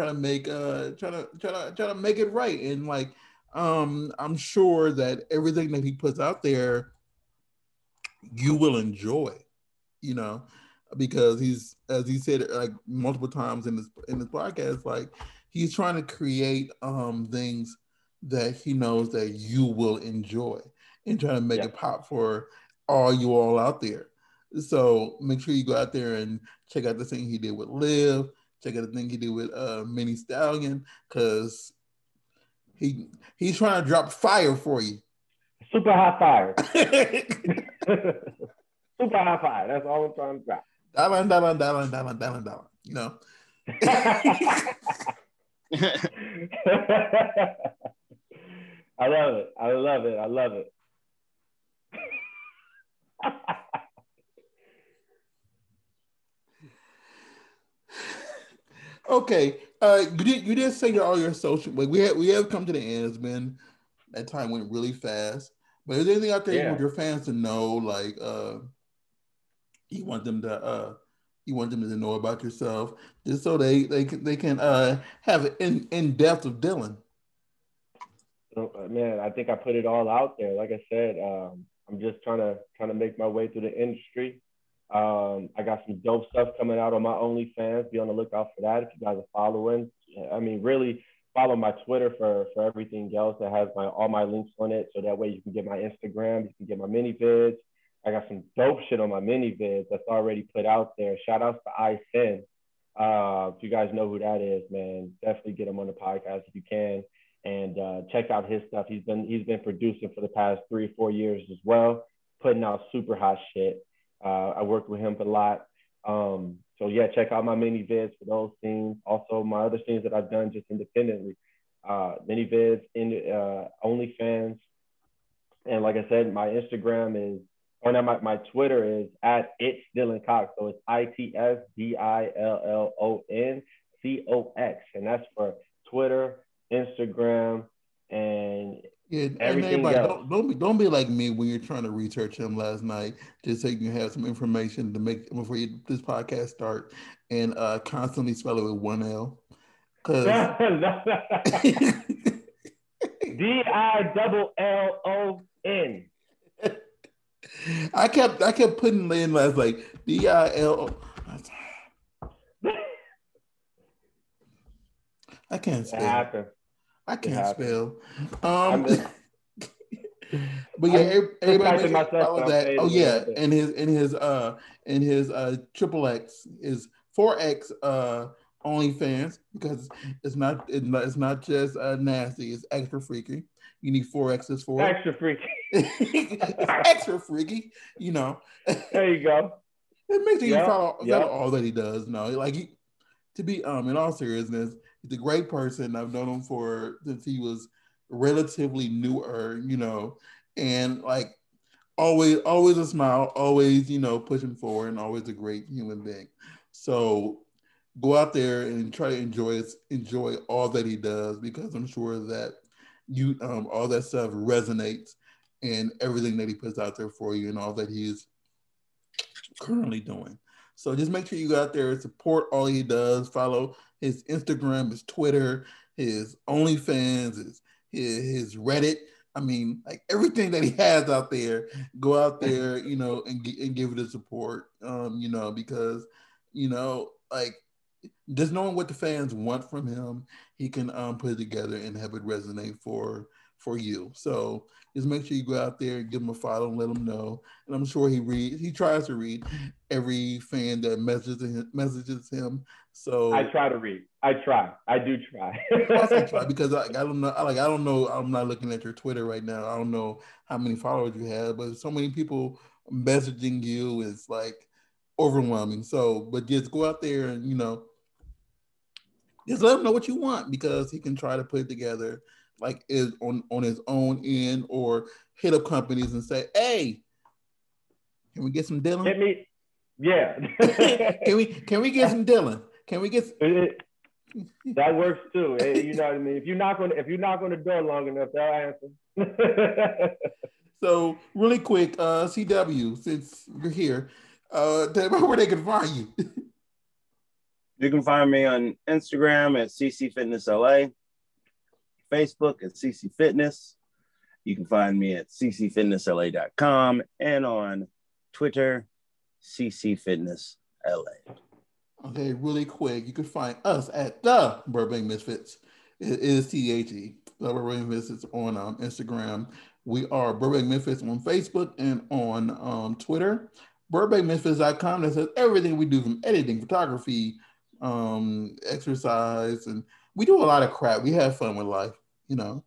it right, and like I'm sure that everything that he puts out there, you will enjoy. Because he's, as he said like multiple times in this podcast, like he's trying to create things that he knows that you will enjoy and trying to make it pop for all you all out there. So make sure you go out there and check out the thing he did with Liv, check out the thing he did with Minnie Stallion, because he's trying to drop fire for you. Super hot fire. Super hot fire. That's all I'm trying to drop. Dollar. I love it. Okay. You did say all your social, but we have come to the end. It's been, that time went really fast. But is there anything out there you want your fans to know? Like you want them to know about yourself, just so they can have an in-depth of Dylan. Man, I think I put it all out there. Like I said, I'm just trying to make my way through the industry. I got some dope stuff coming out on my OnlyFans. Be on the lookout for that if you guys are following. I mean, really follow my Twitter for everything else that has all my links on it. So that way you can get my Instagram, you can get my mini vids. I got some dope shit on my mini vids that's already put out there. Shout outs to iSin. If you guys know who that is, man, definitely get him on the podcast if you can, and check out his stuff. He's been producing for the past 3 or 4 years as well, putting out super hot shit. I worked with him a lot. So yeah, check out my mini vids for those scenes. Also my other scenes that I've done just independently. Mini vids in OnlyFans. And like I said, my Instagram is, my Twitter is at It's Dylan Cox. So it's ITSDILLONCOX. And that's for Twitter, Instagram, and everything else. Don't be like me when you're trying to research him last night, just so you can have some information to make before this podcast start, and constantly spell it with one L. DILLON. I kept putting in last like DILO. I can't spell. I can't spell. But yeah, everybody follow that. Oh yeah, and his triple X is 4X OnlyFans, because it's not just nasty, it's extra freaky. You need 4 X's for it. Extra freaky. It's extra freaky, you know. There you go. It makes you follow all that he does. No, like to be in all seriousness, he's a great person. I've known him since he was relatively newer, you know, and like always a smile, always, you know, pushing forward, and always a great human being. So go out there and try to enjoy all that he does, because I'm sure that you all that stuff resonates in everything that he puts out there for you and all that he's currently doing. So just make sure you go out there and support all he does. Follow his Instagram, his Twitter, his OnlyFans, his Reddit. I mean, like everything that he has out there, go out there, you know, and give it a support, you know, because, you know, like just knowing what the fans want from him, he can put it together and have it resonate for you. So just make sure you go out there and give him a follow and let him know. And I'm sure he tries to read every fan that messages him. So I try to read. I do try. I also try, because I don't know. I'm not looking at your Twitter right now. I don't know how many followers you have, but so many people messaging you is like overwhelming. So, but just go out there and, you know, just let him know what you want, because he can try to put it together like is on his own end, or hit up companies and say, hey, can we get some Dylan? Hit me. Yeah. Can we get some Dylan? Can we get that works too. You know what I mean? If you knock on the door long enough, they'll answer. So really quick, CW, since you're here, tell me where they can find you. You can find me on Instagram at CCFitnessLA, Facebook at CC Fitness. You can find me at ccfitnessla.com, and on Twitter, CCFitnessLA. Okay, really quick, you can find us at the Burbank Misfits. It is THE, the Burbank Misfits on Instagram. We are Burbank Misfits on Facebook and on Twitter. BurbankMisfits.com, that says everything we do, from editing, photography, exercise, and we do a lot of crap. We have fun with life, you know.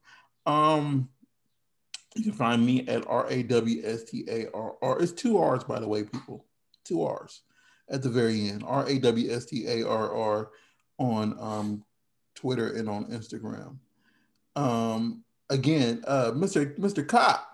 You can find me at RAWSTARR. It's 2 R's, by the way, people. 2 R's at the very end. RAWSTARR on Twitter and on Instagram. Again, Mr. Cop.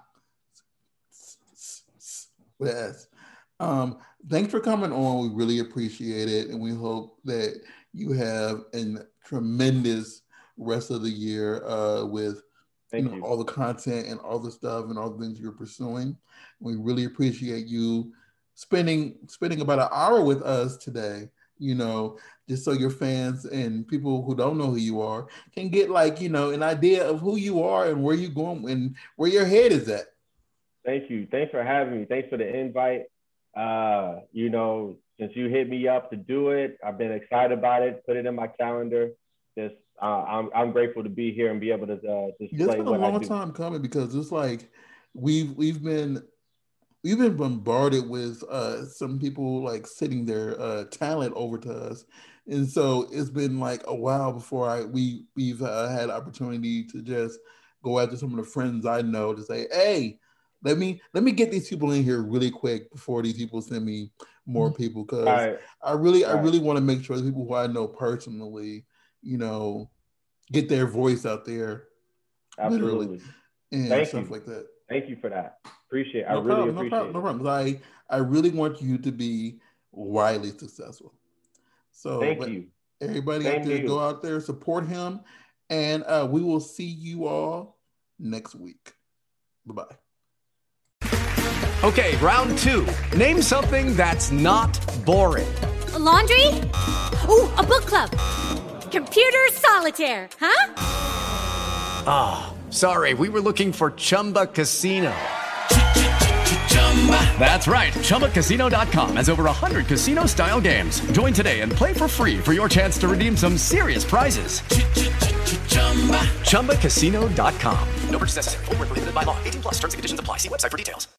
Yes. Thanks for coming on. We really appreciate it, and we hope that you have a tremendous rest of the year with all the content and all the stuff and all the things you're pursuing. We really appreciate you spending about an hour with us today, you know, just so your fans and people who don't know who you are can get, like, you know, an idea of who you are and where you're going and where your head is at. Thank you. Thanks for having me. Thanks for the invite. You know, since you hit me up to do it, I've been excited about it, put it in my calendar. Just I'm grateful to be here and be able to display what I do. It's been a long time coming, because it's like we've been bombarded with some people like sitting their talent over to us, and so it's been like a while before we've had opportunity to just go after some of the friends I know to say, hey, let me get these people in here really quick before these people send me more people, because I really want to make sure the people who I know personally, you know, get their voice out there. Absolutely. Literally, and stuff like that. Thank you for that. Appreciate it. I really appreciate it. No problem. I really want you to be widely successful. So thank you. Everybody out there, go out there, support him, and we will see you all next week. Bye-bye. Okay, round 2. Name something that's not boring. A laundry? Ooh, a book club. Computer solitaire, huh? Ah, sorry, we were looking for Chumba Casino. That's right, ChumbaCasino.com has over 100 casino-style games. Join today and play for free for your chance to redeem some serious prizes. ChumbaCasino.com. No purchase necessary. Void where prohibited by law. 18+ terms and conditions apply. See website for details.